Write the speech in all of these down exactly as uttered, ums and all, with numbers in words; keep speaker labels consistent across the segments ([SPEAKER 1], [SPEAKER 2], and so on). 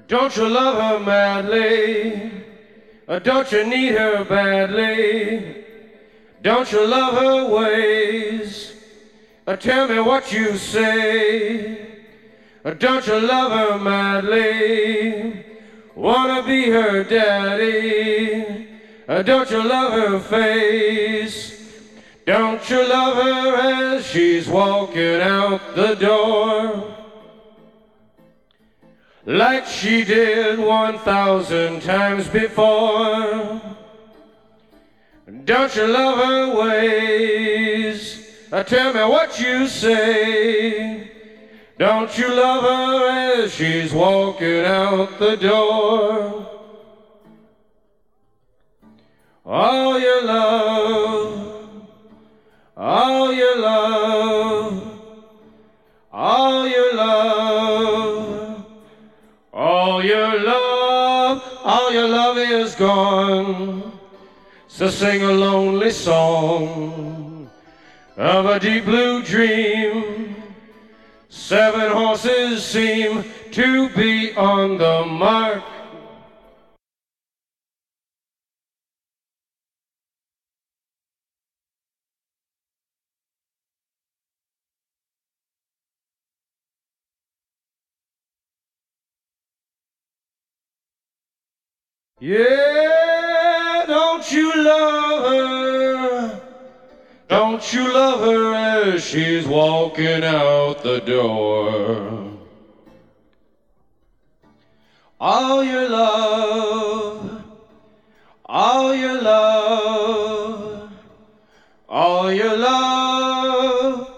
[SPEAKER 1] Don't you love her madly? Or don't you need her badly? Don't you love her ways? Or tell me what you say. Or don't you love her madly? Wanna be her daddy? Or don't you love her face? Don't you love her as she's walking out the door? Like she did one thousand times before. Don't you love her ways? Uh, tell me what you say. Don't you love her as she's walking out the door? All your love, all your love, all your love, all your love, all your love is gone. So sing a lonely song of a deep blue dream. Seven horses seem to be on the mark. Yeah, don't you love her? Don't you love her as she's walking out the door? All your love, all your love, all your love,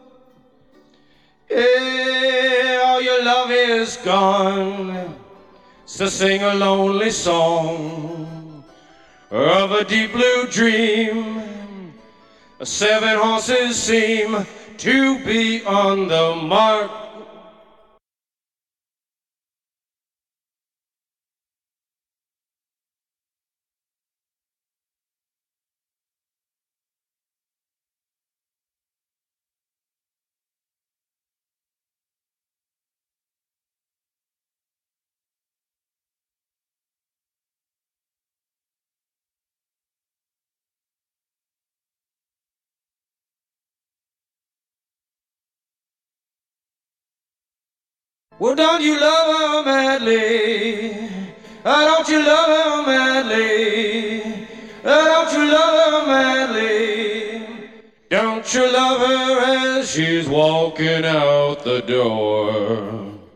[SPEAKER 1] yeah, all your love is gone. So sing a lonely song of a deep blue dream. Seven horses seem to be on the mark. Well, don't you love her madly? Oh, don't you love her madly? Oh, don't you love her madly? Don't you love her as she's walking out the door?